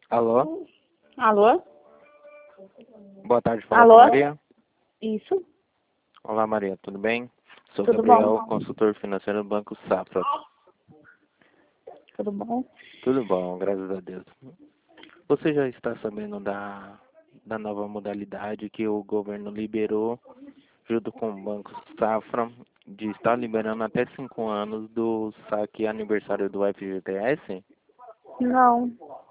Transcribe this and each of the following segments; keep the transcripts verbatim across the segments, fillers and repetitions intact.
Alô? Alô? Boa tarde, fala com Alô? a Maria. Isso? Olá, Maria, tudo bem? Sou Tudo Gabriel, bom? consultor financeiro do Banco Safra. Tudo bom? Tudo bom, graças a Deus. Você já está sabendo da, da nova modalidade que o governo liberou, junto com o Banco Safra, de estar liberando até cinco anos do saque aniversário do F G T S? Não.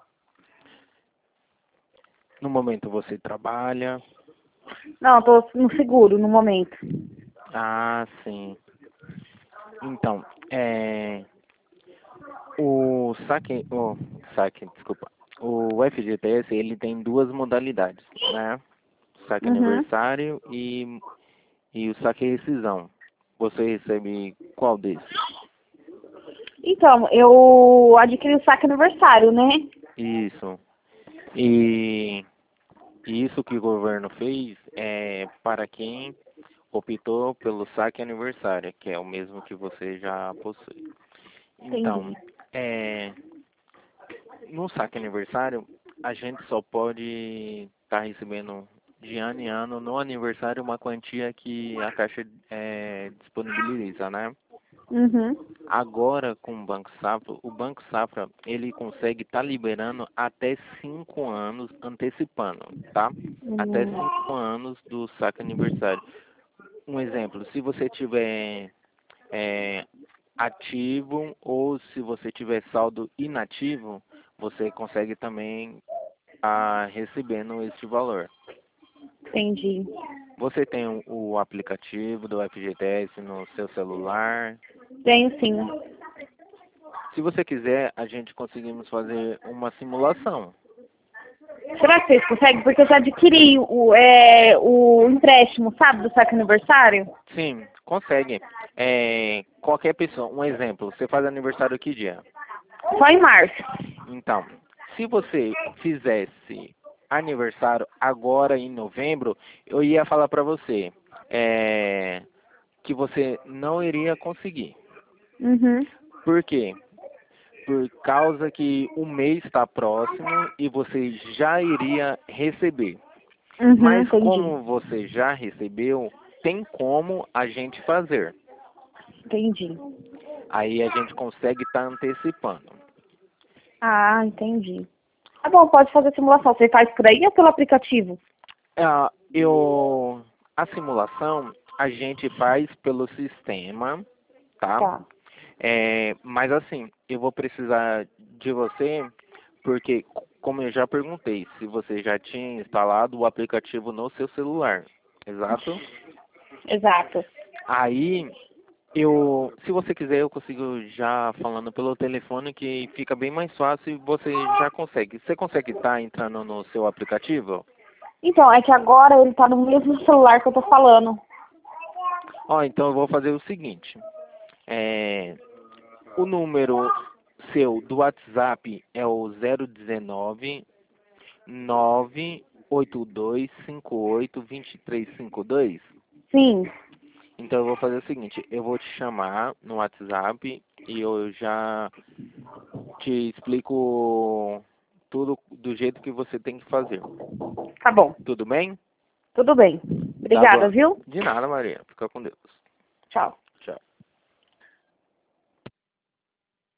No momento você trabalha? Não, tô no seguro no momento. Ah, sim. Então, é, o saque, o saque, desculpa. O F G T S, ele tem duas modalidades, né? Saque Uhum. aniversário e, e o saque rescisão. Você recebe qual desses? Então, eu adquiri o saque aniversário, né? Isso. E, e isso que o governo fez é para quem optou pelo saque aniversário, que é o mesmo que você já possui. Então, Entendi. é, no saque aniversário, a gente só pode estar recebendo de ano em ano no aniversário uma quantia que a Caixa é, disponibiliza, né? Uhum. Agora, com o Banco Safra, o Banco Safra, ele consegue estar liberando até cinco anos antecipando, tá? Até Hum. cinco anos do saque aniversário. Um exemplo, se você tiver é, ativo ou se você tiver saldo inativo, você consegue também estar recebendo este valor. Entendi. Você tem o o aplicativo do F G T S no seu celular? Tenho sim. Se você quiser, a gente conseguimos fazer uma simulação. Será que vocês conseguem? Porque eu já adquiri o, é, o empréstimo, sabe, do saque aniversário? Sim, consegue. É, qualquer pessoa, um exemplo, você faz aniversário que dia? Só em março. Então, se você fizesse aniversário agora em novembro, eu ia falar para você é, que você não iria conseguir. Uhum. Por quê? Por causa que o mês está próximo e você já iria receber. Uhum, Mas entendi. como você já recebeu, tem como a gente fazer. Entendi. Aí a gente consegue estar antecipando. Ah, entendi. Tá bom, pode fazer simulação. Você faz por aí ou pelo aplicativo? Ah, eu, a simulação a gente faz pelo sistema, tá? Tá. É, mas assim, eu vou precisar de você, porque como eu já perguntei, se você já tinha instalado o aplicativo no seu celular, exato? Exato. Aí eu, se você quiser, eu consigo já falando pelo telefone que fica bem mais fácil e você já consegue. Você consegue estar entrando no seu aplicativo? Então, é que agora ele tá no mesmo celular que eu tô falando. Ó, então eu vou fazer o seguinte. É, o número seu do WhatsApp é o zero dezenove, nove oito dois cinco oito dois três cinco dois. Sim. Então eu vou fazer o seguinte, eu vou te chamar no WhatsApp e eu já te explico tudo do jeito que você tem que fazer. Tá bom. Tudo bem? Tudo bem. Tá Obrigada, bom. viu? De nada, Maria. Fica com Deus. Tchau.